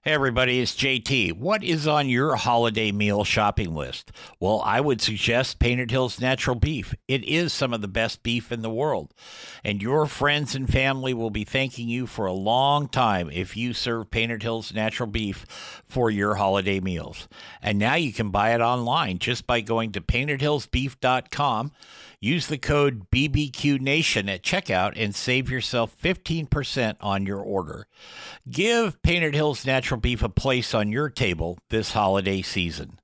Hey everybody, it's JT. What is on your holiday meal shopping list? Well, I would suggest Painted Hills Natural Beef. It is some of the best beef in the world, and your friends and family will be thanking you for a long time if you serve Painted Hills Natural Beef for your holiday meals. And now you can buy it online just by going to paintedhillsbeef.com. Use the code BBQNation at checkout and save yourself 15% on your order. Give Painted Hills Natural Beef a place on your table this holiday season.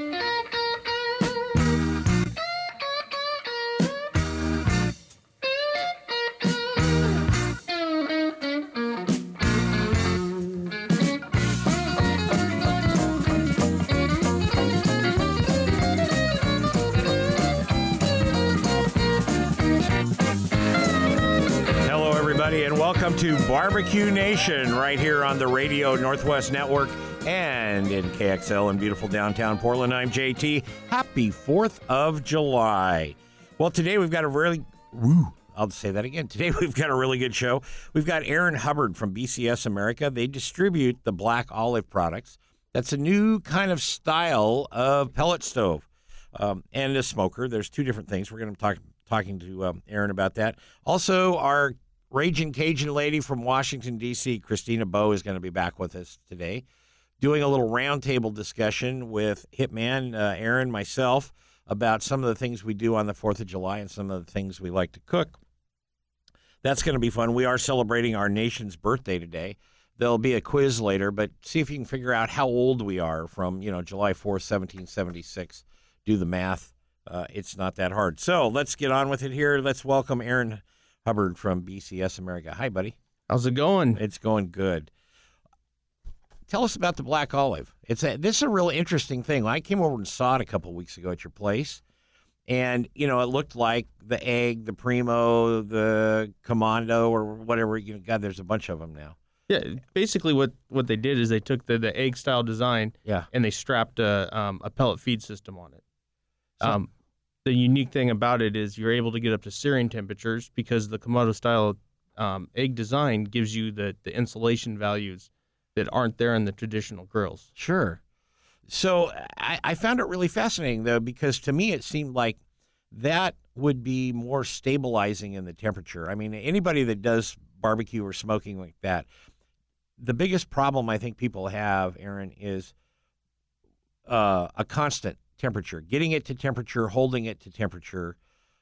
And welcome to Barbecue Nation right here on the Radio Northwest Network and in KXL in beautiful downtown Portland. I'm JT. Happy 4th of July. Well, today we've got a really, I'll say that again. Today we've got a really good show. We've got Aaron Hubbard from BCS America. They distribute the Black Olive products. That's a new kind of style of pellet stove and a smoker. There's two different things. We're going to be talking to Aaron about that. Also, our Raging Cajun lady from Washington, D.C., Christina Bowe, is going to be back with us today, doing a little roundtable discussion with Hitman, Aaron, myself, about some of the things we do on the 4th of July and some of the things we like to cook. That's going to be fun. We are celebrating our nation's birthday today. There'll be a quiz later, but see if you can figure out how old we are from, July 4th, 1776. Do the math. It's not that hard. So let's get on with it here. Let's welcome Aaron Hubbard from BCS America. Hi, buddy. How's it going? It's going good. Tell us about the Black Olive. This is a real interesting thing. I came over and saw it a couple of weeks ago at your place, and it looked like the Egg, the Primo, the Commando, or whatever. God, there's a bunch of them now. Yeah, basically what they did is they took the Egg style design, and they strapped a pellet feed system on it. The unique thing about it is you're able to get up to searing temperatures because the Komodo-style egg design gives you the insulation values that aren't there in the traditional grills. Sure. So I found it really fascinating, though, because to me it seemed like that would be more stabilizing in the temperature. I mean, anybody that does barbecue or smoking like that, the biggest problem I think people have, Aaron, is a constant temperature, getting it to temperature, holding it to temperature.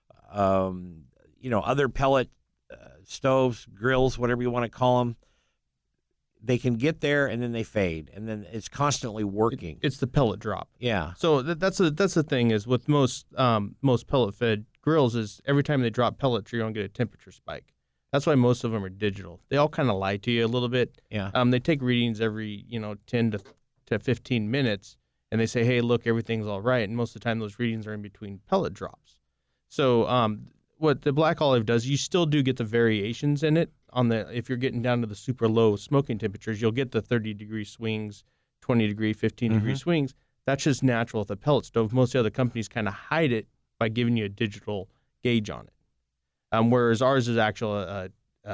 Other pellet stoves, grills, whatever you want to call them, they can get there and then they fade, and then it's constantly working. It's the pellet drop. Yeah. So that's the thing is with most pellet fed grills is every time they drop pellets, you're going to get a temperature spike. That's why most of them are digital. They all kind of lie to you a little bit. Yeah. They take readings every 10 to 15 minutes. And they say, hey, look, everything's all right. And most of the time, those readings are in between pellet drops. So what the Black Olive does, you still do get the variations in it. If you're getting down to the super low smoking temperatures, you'll get the 30-degree swings, 20-degree, 15-degree swings. That's just natural with a pellet stove. Most of the other companies kind of hide it by giving you a digital gauge on it, whereas ours is actual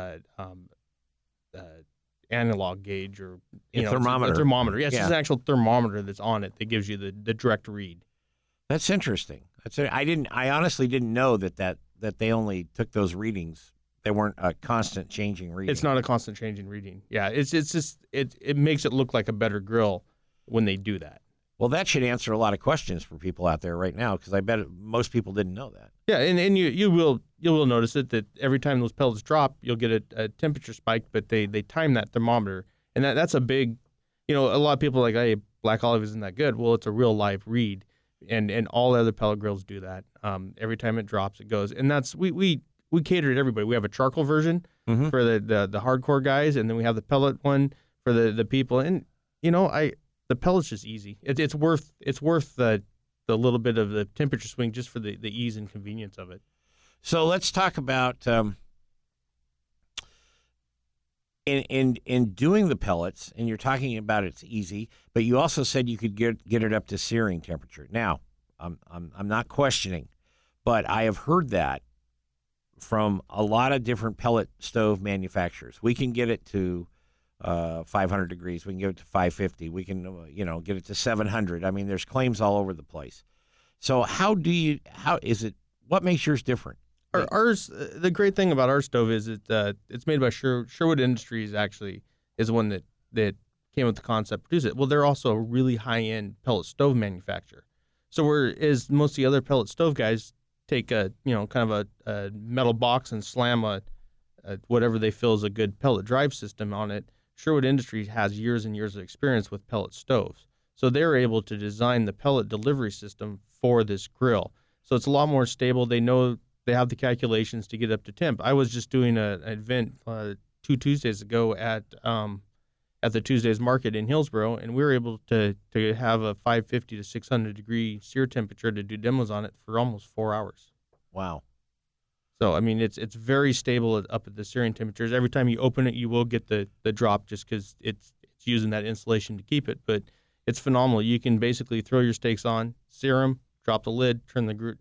analog gauge or thermometer. A thermometer. Yes, Yeah. It's an actual thermometer that's on it that gives you the direct read. That's interesting. I honestly didn't know that they only took those readings. They weren't a constant changing reading. It's not a constant changing reading. Yeah, it's just it makes it look like a better grill when they do that. Well, that should answer a lot of questions for people out there right now, because I bet most people didn't know that. Yeah, and you will notice it that every time those pellets drop, you'll get a temperature spike, but they time that thermometer, and that's a big, a lot of people are like, hey, Black Olive isn't that good. Well, it's a real live read, and all other pellet grills do that. Every time it drops, it goes, and that's we cater to everybody. We have a charcoal version for the hardcore guys, and then we have the pellet one for the people, and the pellet's just easy. It's worth the little bit of the temperature swing just for the ease and convenience of it. So let's talk about in doing the pellets, and you're talking about it's easy, but you also said you could get it up to searing temperature. Now, I'm not questioning, but I have heard that from a lot of different pellet stove manufacturers. We can get it to 500 degrees. We can get it to 550. We can, get it to 700. I mean, there's claims all over the place. So what makes yours different? Ours, the great thing about our stove is it's made by Sherwood Industries. Actually, is the one that came with the concept to produce it. Well, they're also a really high-end pellet stove manufacturer. So whereas most of the other pellet stove guys take a kind of a metal box and slam a whatever they feel is a good pellet drive system on it, Sherwood Industries has years and years of experience with pellet stoves. So they're able to design the pellet delivery system for this grill. So it's a lot more stable. They know they have the calculations to get up to temp. I was just doing an event 2 Tuesdays ago at the Tuesdays Market in Hillsboro, and we were able to have a 550 to 600 degree sear temperature to do demos on it for almost 4 hours. Wow. So, I mean, it's very stable up at the searing temperatures. Every time you open it, you will get the drop just because it's using that insulation to keep it. But it's phenomenal. You can basically throw your steaks on, sear them, drop the lid, turn the,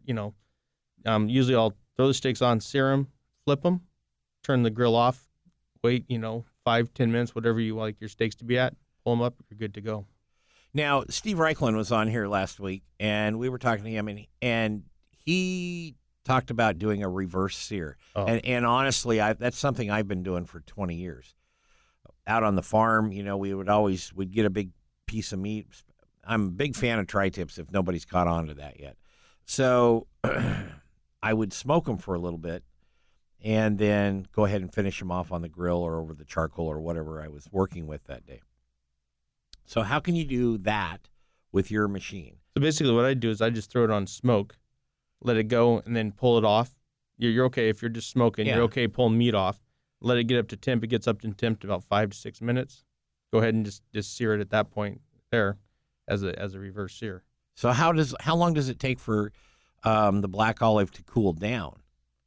usually I'll throw the steaks on, sear them, flip them, turn the grill off, wait, 5-10 minutes, whatever you like your steaks to be at, pull them up, you're good to go. Now, Steve Reichlin was on here last week, and we were talking to him, and he talked about doing a reverse sear. Oh. And honestly, that's something I've been doing for 20 years. Out on the farm, we'd get a big piece of meat. I'm a big fan of tri-tips if nobody's caught on to that yet. So I would smoke them for a little bit and then go ahead and finish them off on the grill or over the charcoal or whatever I was working with that day. So how can you do that with your machine? So basically what I do is I just throw it on smoke, let it go, and then pull it off. You're okay if you're just smoking. Yeah. You're okay pulling meat off. Let it get up to temp. It gets up to temp in about 5 to 6 minutes. Go ahead and just sear it at that point there as a reverse sear. So how long does it take for the black olive to cool down?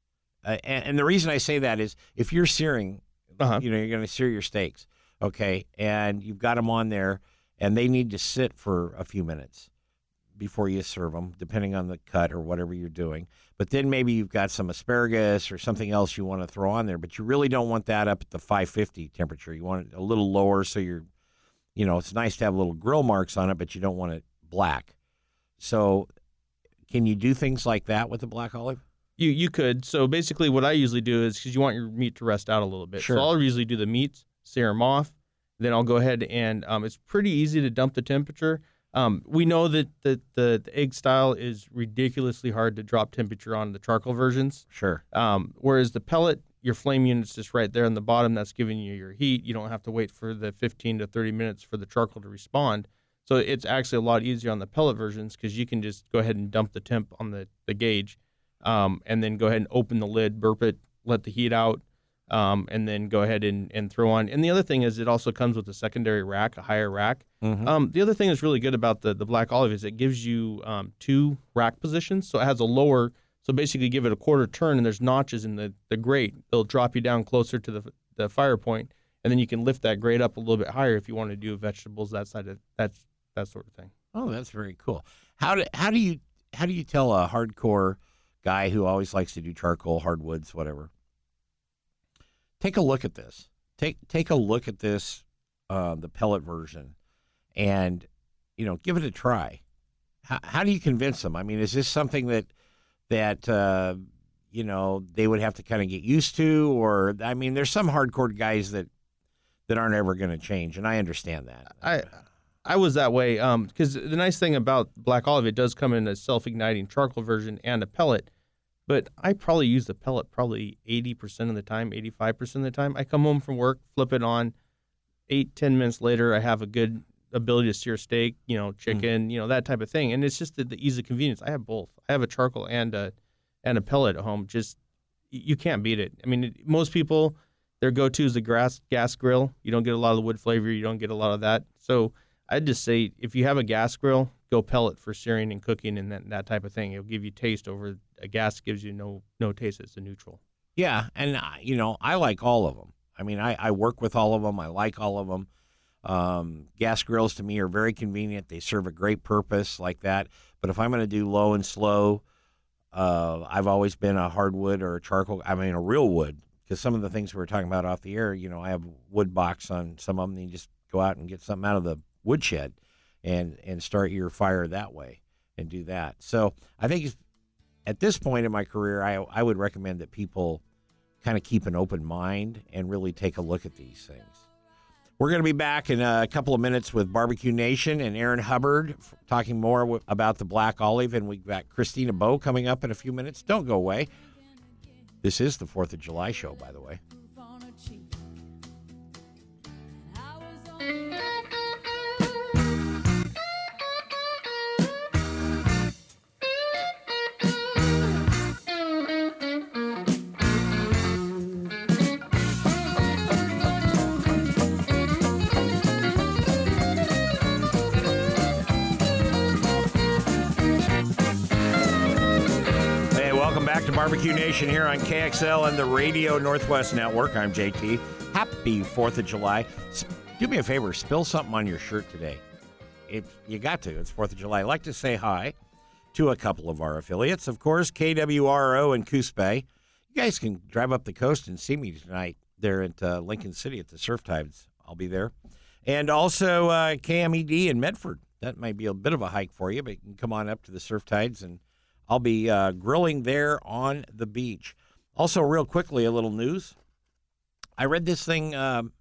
And the reason I say that is if you're searing, you're going to sear your steaks, okay, and you've got them on there, and they need to sit for a few minutes before you serve them, depending on the cut or whatever you're doing. But then maybe you've got some asparagus or something else you want to throw on there, but you really don't want that up at the 550 temperature. You want it a little lower so it's nice to have little grill marks on it, but you don't want it black. So can you do things like that with the black olive? You could. So basically what I usually do is, because you want your meat to rest out a little bit. Sure. So I'll usually do the meats, sear them off. Then I'll go ahead and it's pretty easy to dump the temperature. We know that the egg style is ridiculously hard to drop temperature on the charcoal versions. Sure. Whereas the pellet, your flame unit's just right there on the bottom. That's giving you your heat. You don't have to wait for the 15 to 30 minutes for the charcoal to respond. So it's actually a lot easier on the pellet versions because you can just go ahead and dump the temp on the gauge, and then go ahead and open the lid, burp it, let the heat out, and then go ahead and throw on. And the other thing is it also comes with a secondary rack, a higher rack. Mm-hmm. The other thing that's really good about the black olive is it gives you 2 rack positions. So it has a lower, so basically give it a quarter turn and there's notches in the grate. They'll drop you down closer to the fire point, and then you can lift that grate up a little bit higher if you want to do vegetables, that sort of thing. Oh, that's very cool. How do you tell a hardcore guy who always likes to do charcoal, hardwoods, whatever? Take a look at this. Take a look at this, the pellet version, and give it a try. How do you convince them? I mean, is this something that they would have to kind of get used to, or I mean, there's some hardcore guys that aren't ever going to change, and I understand that. I was that way because the nice thing about black olive, it does come in a self-igniting charcoal version and a pellet. But I probably use the pellet 80% of the time, 85% of the time. I come home from work, flip it on. 8-10 minutes later, I have a good ability to sear steak, chicken, that type of thing. And it's just the ease of convenience. I have both. I have a charcoal and a pellet at home. Just you can't beat it. I mean, most people, their go-to is the gas grill. You don't get a lot of the wood flavor. You don't get a lot of that. So I'd just say if you have a gas grill, go pellet for searing and cooking and that type of thing. It'll give you taste over a gas gives you no taste. It's a neutral. Yeah, and I like all of them. I mean, I work with all of them. I like all of them. Gas grills to me are very convenient. They serve a great purpose like that. But if I'm going to do low and slow, I've always been a hardwood or a charcoal. I mean, a real wood because some of the things we were talking about off the air, I have wood box on some of them, and you just go out and get something out of the woodshed and start your fire that way and do that. So I think at this point in my career, I would recommend that people kind of keep an open mind and really take a look at these things. We're going to be back in a couple of minutes with Barbecue Nation and Aaron Hubbard talking more about the Black Olive, and we've got Christina Bowe coming up in a few minutes. Don't go away. This is the 4th of July show, by the way. Barbecue Nation here on KXL and the Radio Northwest Network. I'm JT. Happy 4th of July. Do me a favor, spill something on your shirt today. You got to. It's 4th of July. I'd like to say hi to a couple of our affiliates. Of course, KWRO in Coos Bay. You guys can drive up the coast and see me tonight there at Lincoln City at the Surf Tides. I'll be there. And also KMED in Medford. That might be a bit of a hike for you, but you can come on up to the Surf Tides, and I'll be grilling there on the beach. Also, real quickly, a little news. I read this thing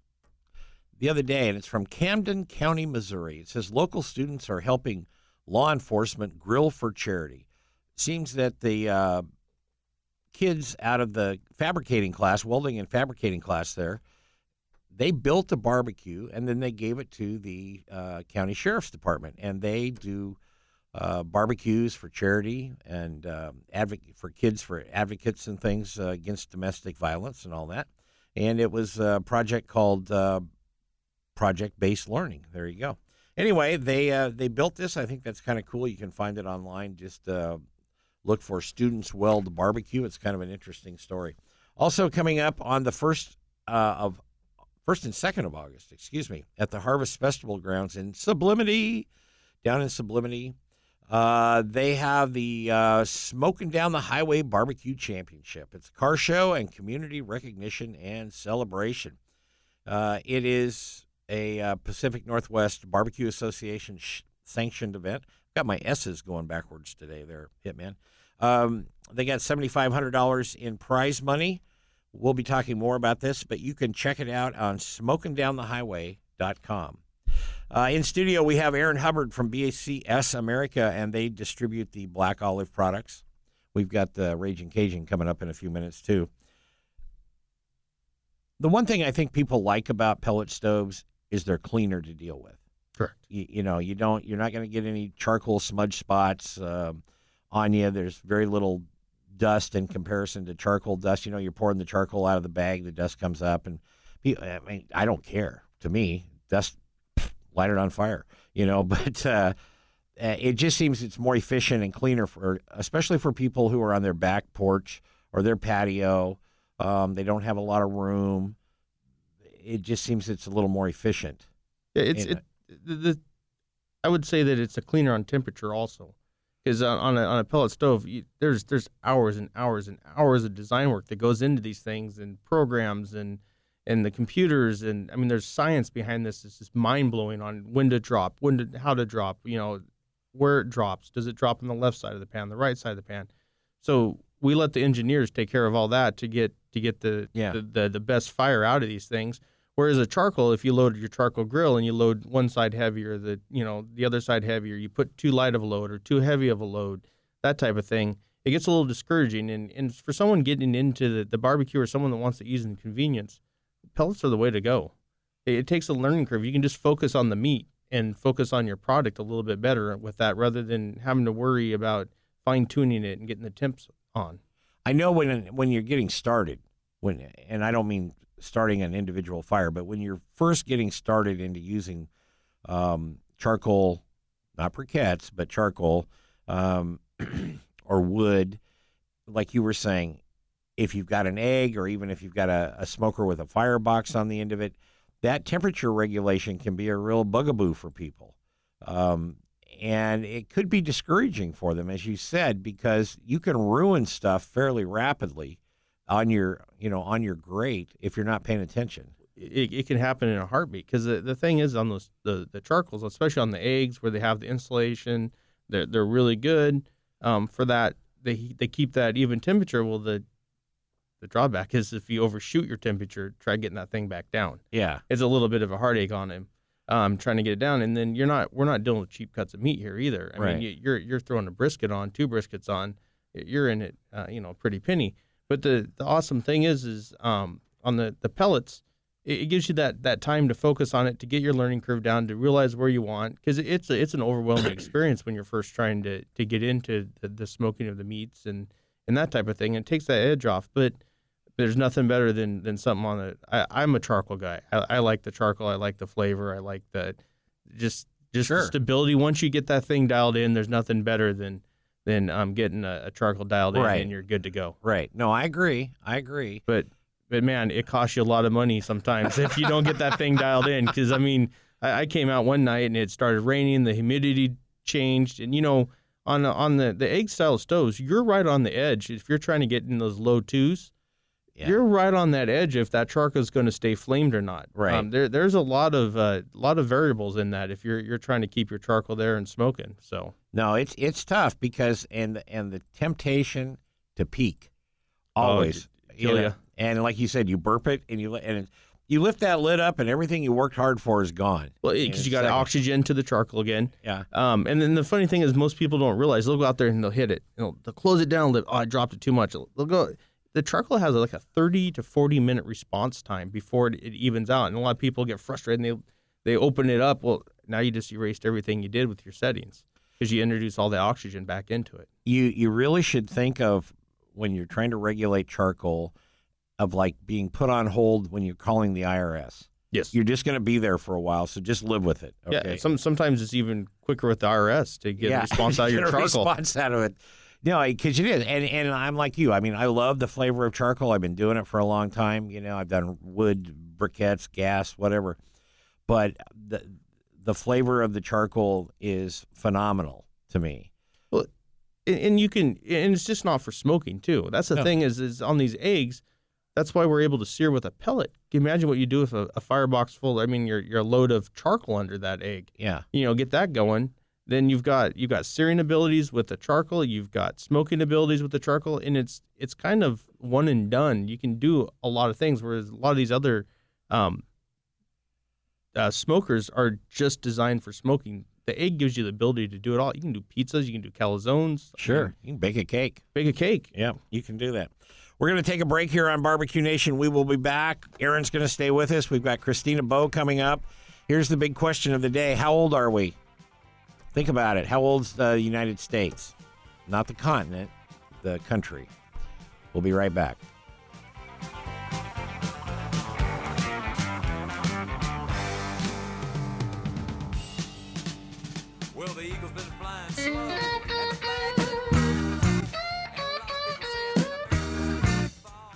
the other day, and it's from Camden County, Missouri. It says local students are helping law enforcement grill for charity. It seems that the kids out of the fabricating class, welding and fabricating class there, they built a barbecue, and then they gave it to the county sheriff's department, and they do barbecues for charity and for kids, for advocates and things against domestic violence and all that. And it was a project called Project-Based Learning. There you go. Anyway, they built this. I think that's kind of cool. You can find it online. Just look for Students Weld Barbecue. It's kind of an interesting story. Also coming up on the 1st and 2nd of August, at the Harvest Festival grounds in Sublimity, down in Sublimity. They have the Smoking Down the Highway Barbecue Championship. It's a car show and community recognition and celebration. It is a Pacific Northwest Barbecue Association sanctioned event. Got my S's going backwards today there, Hitman. They got $7,500 in prize money. We'll be talking more about this, but you can check it out on smokingdownthehighway.com. In studio, we have Aaron Hubbard from BACS America, and they distribute the Black Olive products. We've got the Raging Cajun coming up in a few minutes, too. The one thing I think people like about pellet stoves is they're cleaner to deal with. Correct. You're not going to get any charcoal smudge spots on you. There's very little dust in comparison to charcoal dust. You're pouring the charcoal out of the bag, the dust comes up, and I don't care. To me, dust, light it on fire, but it just seems it's more efficient and cleaner especially for people who are on their back porch or their patio. They don't have a lot of room. It just seems it's a little more efficient. Yeah, I would say that it's a cleaner on temperature also, because on a pellet stove, there's hours and hours and hours of design work that goes into these things, and programs and the computers, and there's science behind this. It's just mind blowing on when to drop, how to drop, where it drops. Does it drop on the left side of the pan, the right side of the pan? So we let the engineers take care of all that to get the best fire out of these things. Whereas a charcoal, if you load your charcoal grill and you load one side heavier, the other side heavier, you put too light of a load or too heavy of a load, that type of thing, it gets a little discouraging. And for someone getting into the barbecue or someone that wants to ease and convenience, pellets are the way to go. It takes a learning curve. You can just focus on the meat and focus on your product a little bit better with that, rather than having to worry about fine-tuning it and getting the temps on. I know when you're getting started, and I don't mean starting an individual fire, but when you're first getting started into using charcoal, not briquettes, but charcoal or wood, like you were saying, if you've got an egg or even if you've got a smoker with a firebox on the end of it, that temperature regulation can be a real bugaboo for people. And it could be discouraging for them, as you said, because you can ruin stuff fairly rapidly on your grate if you're not paying attention. It can happen in a heartbeat, because the thing is, on those the charcoals, especially on the eggs where they have the insulation, they're really good for that. They keep that even temperature. Well, the drawback is if you overshoot your temperature, try getting that thing back down. Yeah, It's a little bit of a heartache on him, trying to get it down. And then we're not dealing with cheap cuts of meat here either. I mean, you're throwing a brisket on, 2 briskets on, you're in it, pretty penny. But the awesome thing is on the pellets, it gives you that time to focus on it, to get your learning curve down, to realize where you want, because it's an overwhelming experience when you're first trying to get into the smoking of the meats and that type of thing. It takes that edge off, but there's nothing better than something on it. I'm a charcoal guy. I like the charcoal. I like the flavor. I like the just Sure. the stability. Once you get that thing dialed in, there's nothing better than getting a charcoal dialed in, Right. and you're good to go. Right. No, I agree. But man, it costs you a lot of money sometimes if you don't get that thing dialed in. Because I came out one night and it started raining, the humidity changed, and on the egg style stoves, you're right on the edge. If you're trying to get in those low 2s, Yeah. you're right on that edge if that charcoal is going to stay flamed or not. Right. There's a lot of variables in that if you're trying to keep your charcoal there and smoking. So No, it's tough because and the temptation to peak always. kill ya. And like you said, you burp it and you lift that lid up and everything you worked hard for is gone. Well, in because a you got second. oxygen to the charcoal again. Yeah. And then the funny thing is, most people don't realize they'll go out there and they'll hit it. They'll close it down. I dropped it too much. They'll go. The charcoal has like a 30 to 40 minute response time before it evens out, and a lot of people get frustrated and they open it up. Well, now you just erased everything you did with your settings because you introduced all the oxygen back into it. You really should think of when you're trying to regulate charcoal of like being put on hold when you're calling the IRS. Yes. You're just going to be there for a while, so just live with it. Okay? Yeah. Sometimes it's even quicker with the IRS to get a response out of your Get a charcoal. response out of it. No, because it is, and I'm like you. I mean, I love the flavor of charcoal. I've been doing it for a long time. I've done wood, briquettes, gas, whatever. But the flavor of the charcoal is phenomenal to me. Well, and it's just not for smoking too. That's the No. thing is on these eggs. That's why we're able to sear with a pellet. Can you imagine what you do with a firebox full? I mean, your load of charcoal under that egg. Yeah. Get that going. Then you've got searing abilities with the charcoal. You've got smoking abilities with the charcoal, and it's kind of one and done. You can do a lot of things, whereas a lot of these other smokers are just designed for smoking. The egg gives you the ability to do it all. You can do pizzas. You can do calzones. Sure. You can bake a cake. Bake a cake. Yeah, you can do that. We're going to take a break here on Barbecue Nation. We will be back. Aaron's going to stay with us. We've got Christina Bowe coming up. Here's the big question of the day. How old are we? Think about it. How old's the United States? Not the continent, the country. We'll be right back. Well, the eagle's been flying slow. And the flag is and a lot of people say it's been a fall.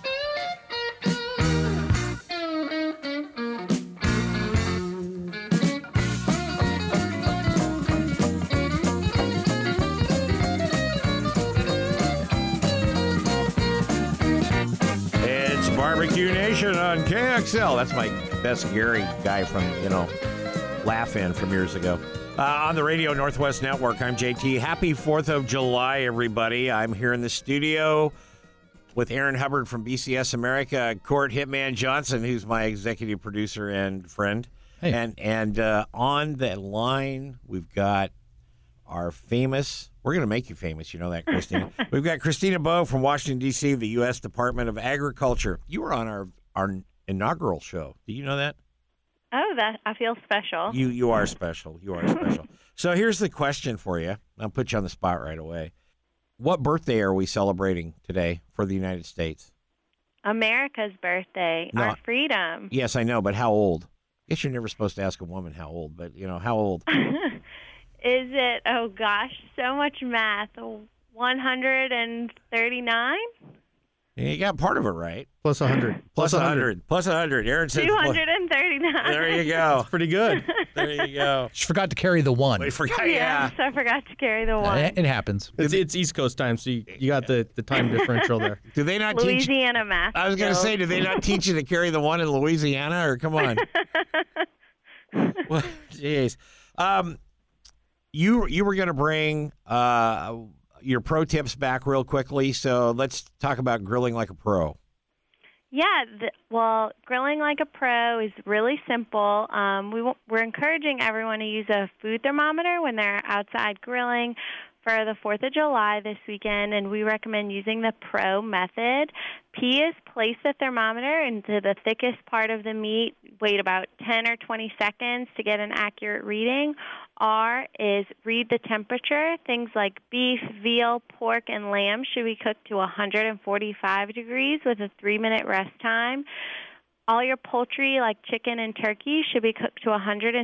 It's Barbecue Nation on KXL. That's my best Gary guy from, Laugh In from years ago. On the Radio Northwest Network, I'm JT. Happy 4th of July, everybody. I'm here in the studio with Aaron Hubbard from BCS America, Court Hitman Johnson, who's my executive producer and friend. Hey. And on the line, we've got our famous, we're going to make you famous, you know that, Christina. We've got Christina Bowe from Washington, D.C., the U.S. Department of Agriculture. You were on our inaugural show. Do you know that? Oh, that I feel special. You are special. You are special. So here's the question for you. I'll put you on the spot right away. What birthday are we celebrating today for the United States? America's birthday, No. our freedom. Yes, I know, but how old? I guess you're never supposed to ask a woman how old, but, how old? Is it, oh gosh, so much math. 139? You got part of it right. Plus 100. Plus 100. Plus 100. Aaron said. 239. There you go. Pretty good. There you go. She forgot to carry the one. We forgot. Yeah, so I forgot to carry the one. It happens. It's East Coast time, so you got the time differential there. Do they not teach? Louisiana math. I was going to say, do they not teach you to carry the one in Louisiana? Or come on. Well, jeez. You were going to bring your pro tips back real quickly, so let's talk about grilling like a pro. Yeah, well, grilling like a pro is really simple. We're encouraging everyone to use a food thermometer when they're outside grilling for the 4th of July this weekend, and we recommend using the pro method. P is place the thermometer into the thickest part of the meat, wait about 10 or 20 seconds to get an accurate reading. R is read the temperature. Things like beef, veal, pork, and lamb should be cooked to 145 degrees with a 3-minute rest time. All your poultry, like chicken and turkey, should be cooked to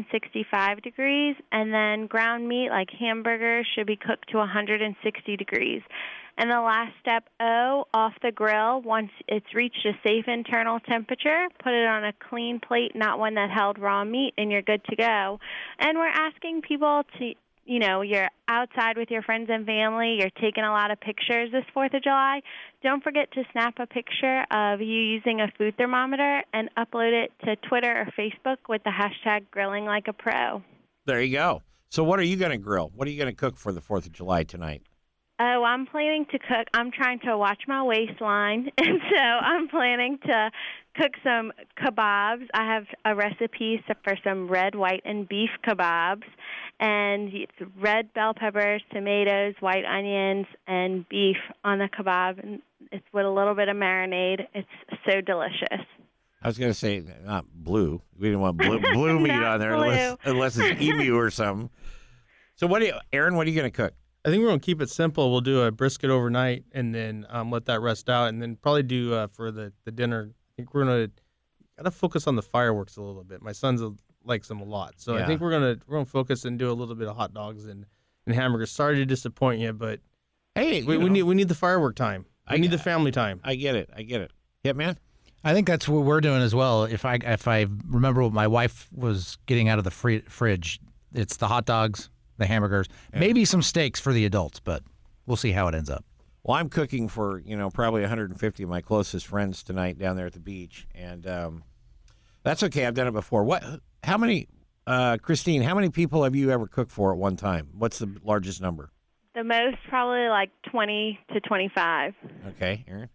165 degrees, and then ground meat, like hamburgers, should be cooked to 160 degrees. And the last step, O, off the grill, once it's reached a safe internal temperature, put it on a clean plate, not one that held raw meat, and you're good to go. And we're asking people to, you're outside with your friends and family, you're taking a lot of pictures this 4th of July. Don't forget to snap a picture of you using a food thermometer and upload it to Twitter or Facebook with the hashtag grilling like a pro. There you go. So what are you going to grill? What are you going to cook for the 4th of July tonight? Oh, I'm planning to cook. I'm trying to watch my waistline, and so I'm planning to cook some kebabs. I have a recipe for some red, white, and beef kebabs, and it's red bell peppers, tomatoes, white onions, and beef on the kebab, and it's with a little bit of marinade. It's so delicious. I was going to say not blue. We didn't want blue meat on there unless it's emu or something. So Aaron, what are you going to cook? I think we're going to keep it simple. We'll do a brisket overnight and then let that rest out, and then probably do for the dinner. I think we're going to focus on the fireworks a little bit. My son's likes them a lot, so Yeah. I think we're gonna focus and do a little bit of hot dogs and hamburgers. Sorry to disappoint you, but Hey, we need the firework time. We need the family time. I get it. Yeah, man. I think that's what we're doing as well. If I remember what my wife was getting out of the fridge, it's the hot dogs, the hamburgers, maybe some steaks for the adults, but we'll see how it ends up. Well, I'm cooking for probably 150 of my closest friends tonight down there at the beach, and that's okay. I've done it before. How many, Christine? How many people have you ever cooked for at one time? What's the largest number? The most, probably like 20 to 25. Okay, Aaron.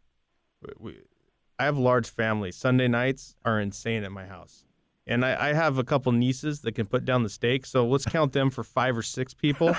I have a large family. Sunday nights are insane at my house. And I have a couple nieces that can put down the steak, so let's count them for 5 or 6 people.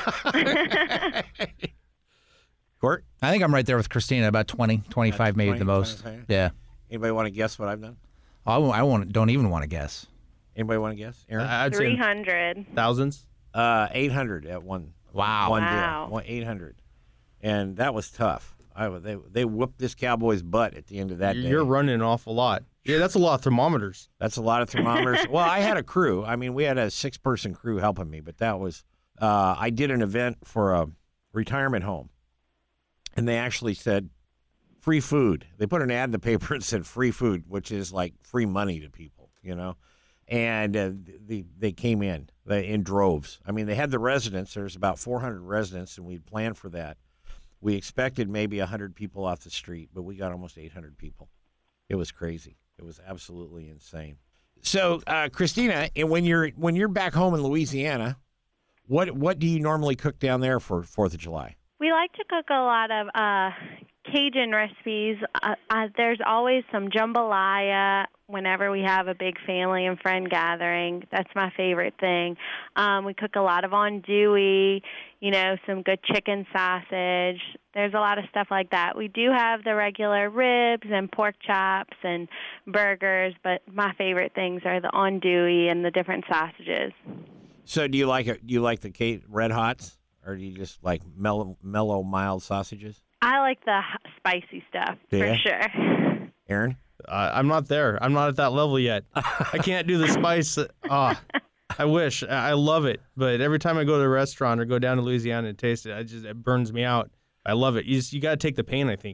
Court? I think I'm right there with Christina, about 20, 25 maybe 20, the most. 25. Yeah. Anybody want to guess what I've done? Don't even want to guess. Anybody want to guess? Aaron? I'd say 300. thousands. 800 at one. Wow. One Wow. deal. 800. And that was tough. They whooped this Cowboy's butt at the end of that day. You're running an awful lot. Yeah, that's a lot of thermometers. That's a lot of thermometers. Well, I had a crew. I mean, we had a 6-person crew helping me, but that was I did an event for a retirement home, and they actually said free food. They put an ad in the paper and said free food, which is like free money to people, And they came in droves. I mean, they had the residents. There's about 400 residents, and we'd planned for that. We expected maybe 100 people off the street, but we got almost 800 people. It was crazy. It was absolutely insane. So, Christina, and when you're back home in Louisiana, what do you normally cook down there for 4th of July? We like to cook a lot of Cajun recipes. There's always some jambalaya whenever we have a big family and friend gathering. That's my favorite thing. We cook a lot of andouille, some good chicken sausage. There's a lot of stuff like that. We do have the regular ribs and pork chops and burgers, but my favorite things are the andouille and the different sausages. So do you like it? Do you like the Red Hots, or do you just like mellow, mild sausages? I like the spicy stuff, for sure. Aaron? I'm not there. I'm not at that level yet. I can't do the spice. I wish. I love it. But every time I go to a restaurant or go down to Louisiana and taste it, it burns me out. I love it. You got to take the pain, I think.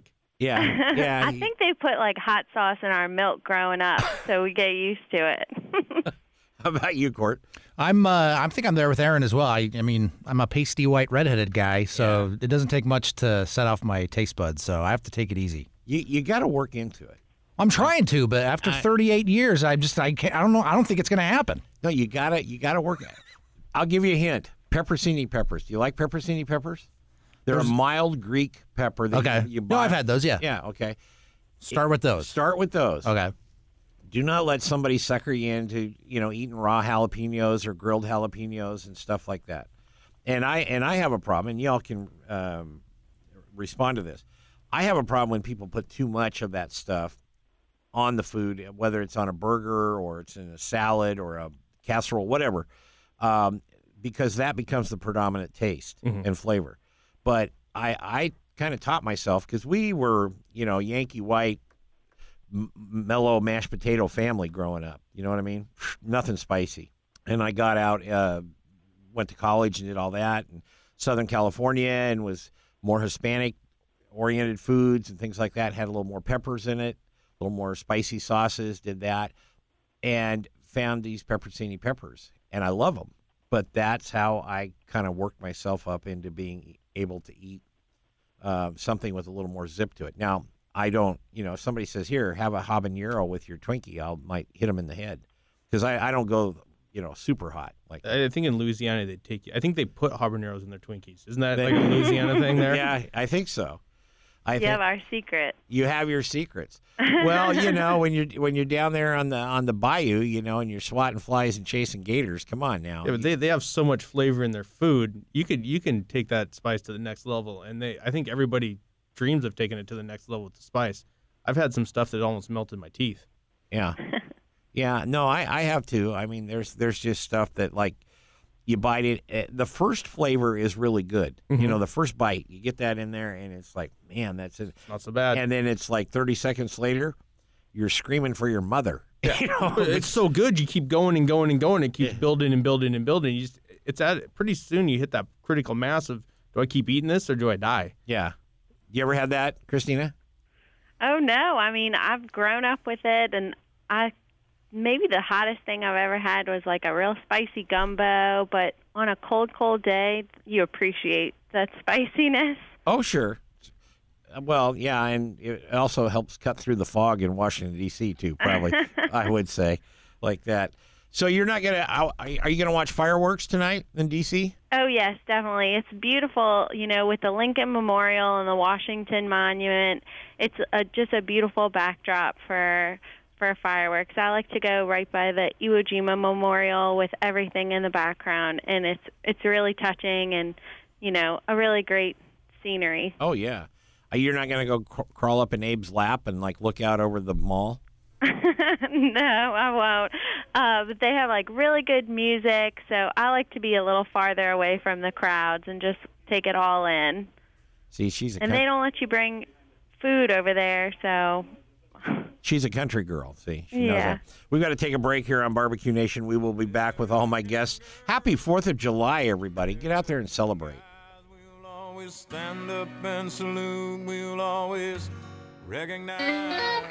Yeah, yeah. I think they put like hot sauce in our milk growing up, so we get used to it. How about you, Court? I think I'm there with Aaron as well. I mean, I'm a pasty white redheaded guy, so it doesn't take much to set off my taste buds. So I have to take it easy. You got to work into it. I'm trying to, but after 38 years, I can't. I don't know. I don't think it's going to happen. No, you gotta work. I'll give you a hint. Pepperoncini peppers. Do you like pepperoncini peppers? They're a mild Greek pepper. That you buy. No, I've had those. Yeah. Yeah. Okay. Start with those. Start with those. Okay. Do not let somebody sucker you into eating raw jalapenos or grilled jalapenos and stuff like that. And I have a problem, and y'all can respond to this. I have a problem when people put too much of that stuff on the food, whether it's on a burger or it's in a salad or a casserole, whatever, because that becomes the predominant taste and flavor. But I kind of taught myself, because we were, Yankee white, mellow mashed potato family growing up. You know what I mean? Nothing spicy. And I got out, went to college and did all that, in Southern California, and was more Hispanic-oriented foods and things like that. Had a little more peppers in it, a little more spicy sauces, did that, and found these pepperoncini peppers. And I love them. But that's how I kind of worked myself up into being able to eat something with a little more zip to it. Now, I don't, if somebody says, here, have a habanero with your Twinkie, I might hit them in the head, because I don't go, super hot. Like I think in Louisiana I think they put habaneros in their Twinkies. Isn't that like a Louisiana thing there? Yeah, I think so. You have our secret. You have your secrets. Well, when you're down there on the bayou, and you're swatting flies and chasing gators. Come on now. Yeah, but they have so much flavor in their food. You can take that spice to the next level, and I think everybody dreams of taking it to the next level with the spice. I've had some stuff that almost melted my teeth. Yeah, yeah. No, I have too. I mean, there's just stuff that, like, you bite it. The first flavor is really good. The first bite, you get that in there, and it's like, man, that's it. Not so bad. And then it's like 30 seconds later, you're screaming for your mother. Yeah. It's so good. You keep going and going and going. It keeps building and building and building. Pretty soon you hit that critical mass of, do I keep eating this or do I die? Yeah. You ever had that, Christina? Oh, no. I mean, I've grown up with it, and maybe the hottest thing I've ever had was like a real spicy gumbo, but on a cold, cold day, you appreciate that spiciness. Oh, sure. Well, yeah, and it also helps cut through the fog in Washington, D.C., too, probably, I would say, like that. So you're not going to, are you going to watch fireworks tonight in D.C.? Oh, yes, definitely. It's beautiful, with the Lincoln Memorial and the Washington Monument. It's just a beautiful backdrop for fireworks. I like to go right by the Iwo Jima Memorial with everything in the background, and it's really touching and, a really great scenery. Oh, yeah. You're not going to go crawl up in Abe's lap and, like, look out over the mall? No, I won't. But they have, like, really good music, so I like to be a little farther away from the crowds and just take it all in. See, And they don't let you bring food over there, so... She's a country girl, see? She knows that. We've got to take a break here on Barbecue Nation. We will be back with all my guests. Happy 4th of July, everybody. Get out there and celebrate. We'll always stand up and salute. We'll always recognize.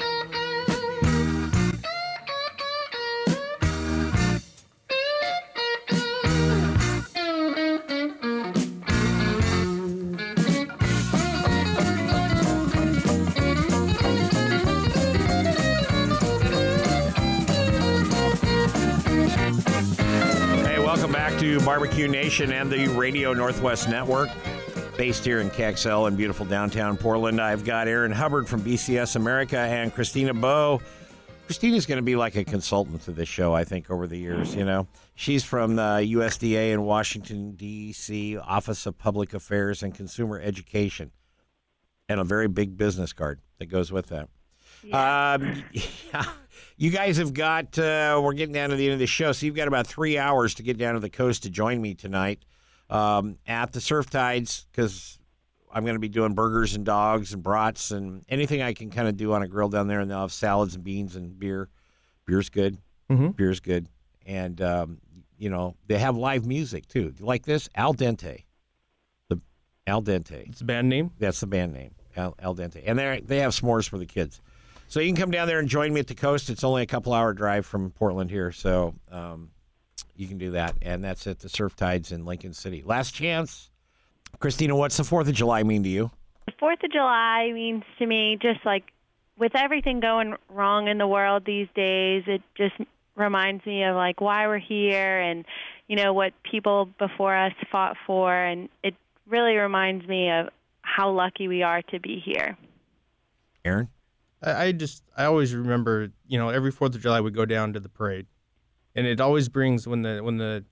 To Barbecue Nation and the Radio Northwest Network, based here in KXL in beautiful downtown Portland. I've got Aaron Hubbard from BCS America and Christina Bowe. Christina's going to be like a consultant to this show, I think, over the years. She's from the USDA in Washington, D.C., Office of Public Affairs and Consumer Education, and a very big business card that goes with that. Yeah. You guys have got, we're getting down to the end of the show, so you've got about 3 hours to get down to the coast to join me tonight at the Surf Tides, because I'm going to be doing burgers and dogs and brats and anything I can kind of do on a grill down there, and they'll have salads and beans and beer. Beer's good. Beer's good. And, they have live music, too. You like this? Al Dente. Al Dente. It's a band name? That's the band name. al dente. And they have s'mores for the kids. So you can come down there and join me at the coast. It's only a couple-hour drive from Portland here, so you can do that. And that's at the Surf Tides in Lincoln City. Last chance. Christina, what's the 4th of July mean to you? The 4th of July means to me, just like with everything going wrong in the world these days, it just reminds me of like why we're here and, you know, what people before us fought for. And it really reminds me of how lucky we are to be here. Aaron? I always remember, you know, every 4th of July we go down to the parade, and it always brings when the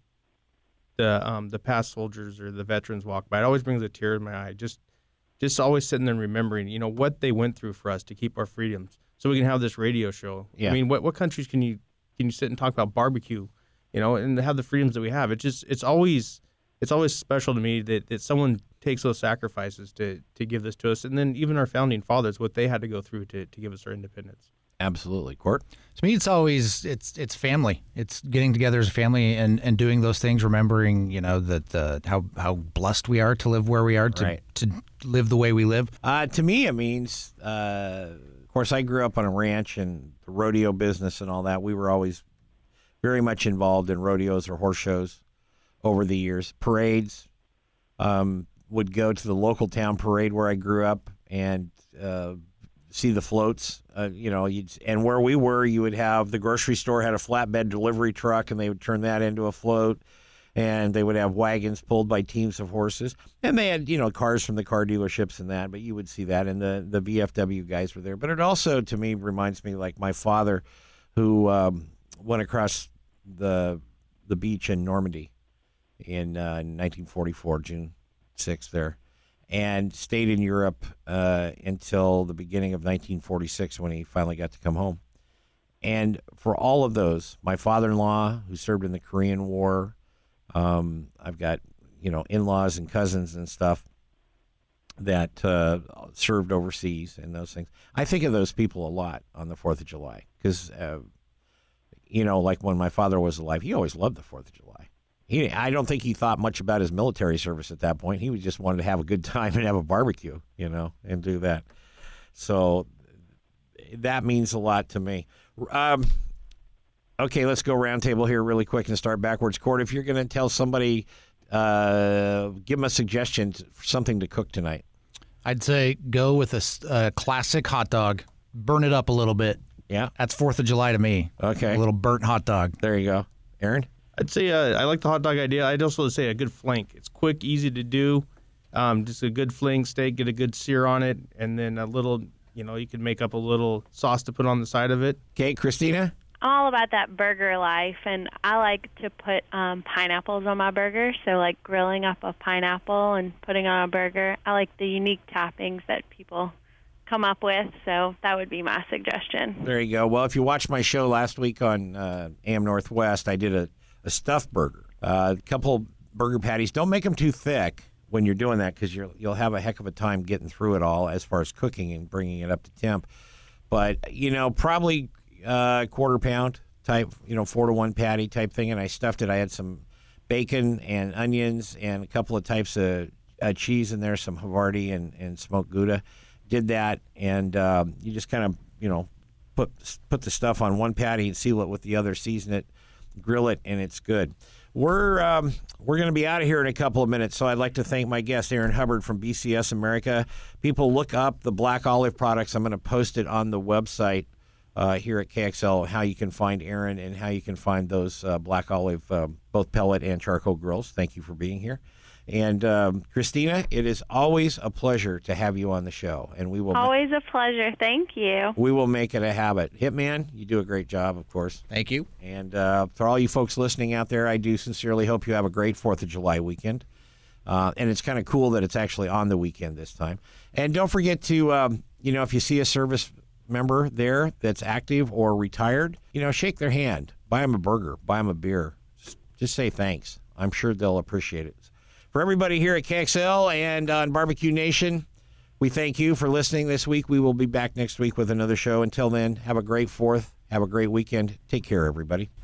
past soldiers or the veterans walk by, it always brings a tear in my eye. Just always sitting there and remembering, you know, what they went through for us to keep our freedoms, so we can have this radio show. Yeah. I mean, what countries can you sit and talk about barbecue, you know, and have the freedoms that we have? It's always special to me that someone takes those sacrifices to give this to us. And then even our founding fathers, what they had to go through to give us our independence. Absolutely. Court? To me, it's always it's family. It's getting together as a family and doing those things, remembering, you know, that how blessed we are to live where we are, to live the way we live. To me, it means, of course, I grew up on a ranch and the rodeo business and all that. We were always very much involved in rodeos or horse shows over the years. Parades, would go to the local town parade where I grew up and see the floats. You know, and where we were, you would have the grocery store had a flatbed delivery truck, and they would turn that into a float. And they would have wagons pulled by teams of horses, and they had, you know, cars from the car dealerships and that. But you would see that, and the VFW guys were there. But it also, to me, reminds me like my father, who went across the beach in Normandy in 1944, June 6th there, and stayed in Europe until the beginning of 1946 when he finally got to come home. And for all of those, my father-in-law, who served in the Korean War, I've got, you know, in-laws and cousins and stuff that served overseas and those things. I think of those people a lot on the 4th of July because, you know, like when my father was alive, he always loved the 4th of July. I don't think he thought much about his military service at that point. He just wanted to have a good time and have a barbecue, you know, and do that. So that means a lot to me. Okay, let's go roundtable here really quick and start backwards. Court, if you're going to tell somebody, give them a suggestion for something to cook tonight. I'd say go with a classic hot dog. Burn it up a little bit. Yeah? That's 4th of July to me. Okay. A little burnt hot dog. There you go. Aaron? I'd say I like the hot dog idea. I'd also say a good flank. It's quick, easy to do. Just a good flank steak, get a good sear on it, and then a little, you know, you can make up a little sauce to put on the side of it. Okay, Christina? I'm all about that burger life, and I like to put pineapples on my burger, so like grilling up a pineapple and putting on a burger. I like the unique toppings that people come up with, so that would be my suggestion. There you go. Well, if you watched my show last week on AM Northwest, I did a stuffed burger. A couple burger patties. Don't make them too thick when you're doing that because you'll have a heck of a time getting through it all as far as cooking and bringing it up to temp. But, you know, probably quarter pound type, you know, 4-to-1 patty type thing. And I stuffed it. I had some bacon and onions and a couple of types of cheese in there, some Havarti and smoked Gouda. Did that. And you just kind of, you know, put the stuff on one patty and seal it with the other, season it, grill it, and it's good. We're going to be out of here in a couple of minutes, so I'd like to thank my guest, Aaron Hubbard from BCS America. People, look up the Black Olive products. I'm going to post it on the website here at KXL, how you can find Aaron and how you can find those Black Olive, both pellet and charcoal grills. Thank you for being here. And Christina, it is always a pleasure to have you on the show, and we will always a pleasure. Thank you. We will make it a habit. Hitman, you do a great job, of course. Thank you. And for all you folks listening out there, I do sincerely hope you have a great 4th of July weekend. And it's kind of cool that it's actually on the weekend this time. And don't forget to, you know, if you see a service member there that's active or retired, you know, shake their hand, buy them a burger, buy them a beer. Just say thanks. I'm sure they'll appreciate it. For everybody here at KXL and on Barbecue Nation, we thank you for listening this week. We will be back next week with another show. Until then, have a great 4th. Have a great weekend. Take care, everybody.